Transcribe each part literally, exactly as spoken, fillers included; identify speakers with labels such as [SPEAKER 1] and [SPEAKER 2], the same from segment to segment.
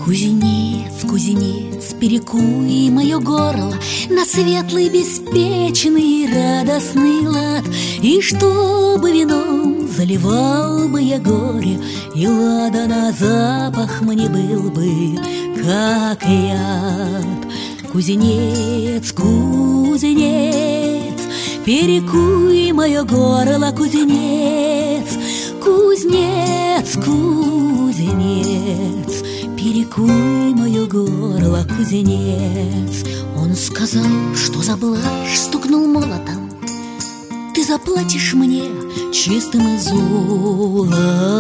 [SPEAKER 1] Кузнец, кузнец, перекуй мое горло на светлый, беспечный и радостный лад. И чтобы вином заливал бы я горе, и лада на запах мне был бы, как яд. Кузнец, кузнец, перекуй мое горло, кузнец. Кузнец, кузнец, перекуй мое горло, кузнец. Он сказал, что за блажь, стукнул молотом: ты заплатишь мне чистым золотом.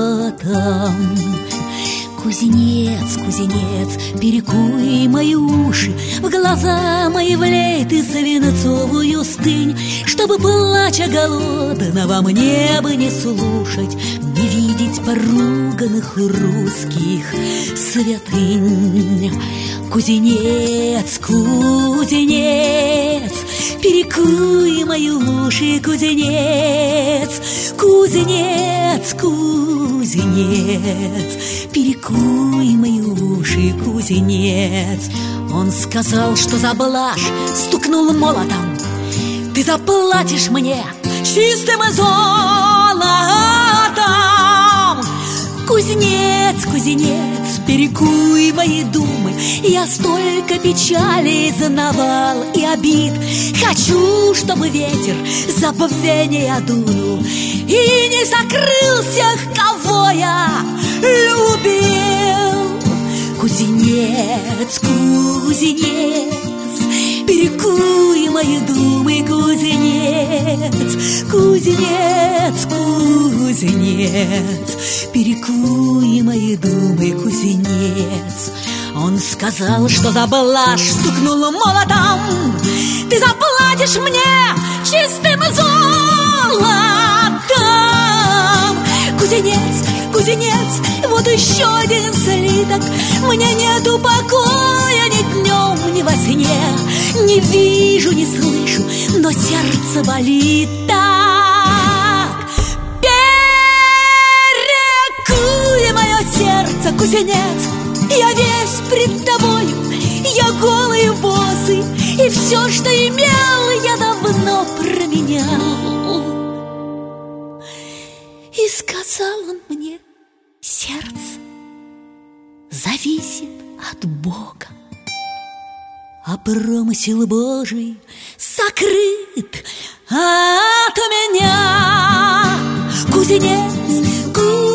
[SPEAKER 1] Кузнец, кузнец, перекуй мои уши, в глаза мои влей ты свинцовую стынь, чтобы плача голодного мне бы не слушать, не видеть поруганных русских святынь. Кузнец, кузнец, перекуй мои уши, кузнец. Кузнец, кузнец, перекуй мои уши, кузнец. Он сказал, что за блажь, стукнул молотом: ты заплатишь мне чистым золотом. Кузнец, кузнец, перекуй мои думы, я столько печали знавал и обид. Хочу, чтобы ветер забвения дунул и не закрыл всех, кого я любил. Кузнец, кузнец, перекуй мои думы, кузнец. Кузнец, кузнец, перекуй мои думы, кузнец. Он сказал, что за блажь, стукнул молотом: ты заплатишь мне чистым золотом. Кузнец, кузнец, вот еще один слиток. Мне нету покоя ни днем, ни во сне. Не вижу, не слышу, но сердце болит так. Перекуй мое сердце, кузнец, я весь пред тобою, я голый, босый, и все, что имел, я давно променял. И сказал он мне: сердце зависит от Бога, а промысел Божий сокрыт от меня. Кузнец, кузнец,